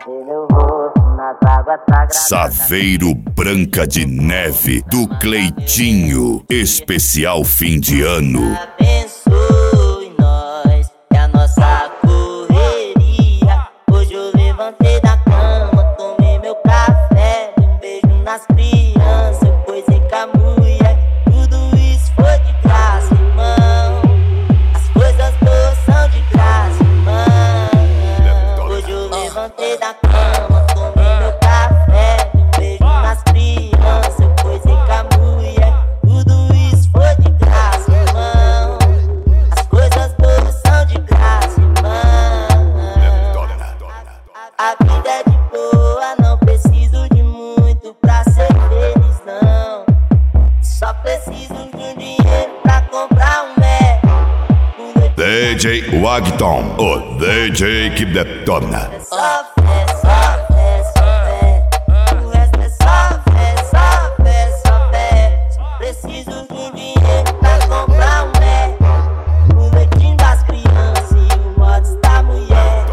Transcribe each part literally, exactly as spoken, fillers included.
Saveiro Branca de Neve do Cleitinho, especial fim de ano. Abençoe nós, é a nossa correria. Hoje eu levantei da cama, tomei meu café, um beijo nas crianças, eu coisei com a mulher. Tudo isso foi de graça, irmão. As coisas boas são de graça, irmão. Hoje eu levantei da cama, tomei meu café, um beijo nas crianças, eu coisei com a mulher. Tudo isso foi de graça, irmão. As coisas boas são de graça, irmão. A vida é de boa, não preciso de muito pra ser feliz, não. Só preciso de um dinheiro pra comprar um Mac. D J Wagton, o D J que detona. É só fé, só fé, só fé. O resto é só fé, só fé, só fé. Só preciso de um dinheiro pra comprar um Mac. O leitinho das crianças e o mods da mulher.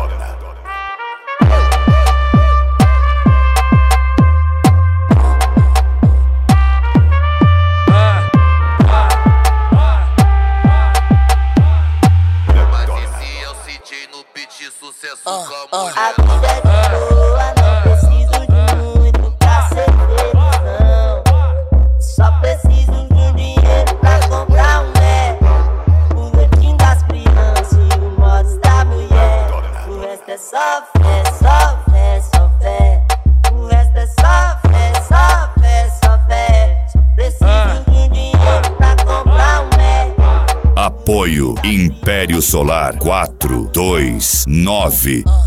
A vida é de boa, não preciso de muito pra ser feliz, não. Só preciso de um dinheiro pra comprar um Mac. O leitinho das crianças e o mods da mulher. O resto é só fé, só fé, só fé. O resto é só fé, só fé, só fé. Só preciso de um dinheiro pra comprar um Mac. Apoio Império Solar quatro dois nove.